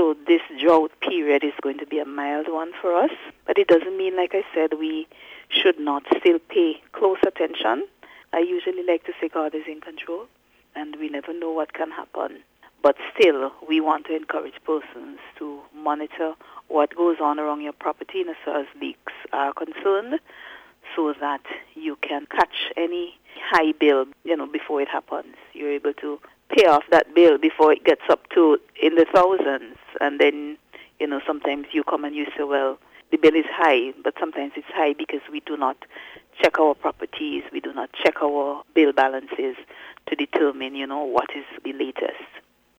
So this drought period is going to be a mild one for us, but it doesn't mean, like I said, we should not still pay close attention. I usually like to say God is in control, and we never know what can happen. But still, we want to encourage persons to monitor what goes on around your property as far as leaks are concerned, so that you can catch any high bill, before it happens. You're able to pay off that bill before it gets up to in the thousands. And then, sometimes you come and you say, well, the bill is high, but sometimes it's high because we do not check our properties, we do not check our bill balances to determine, what is the latest.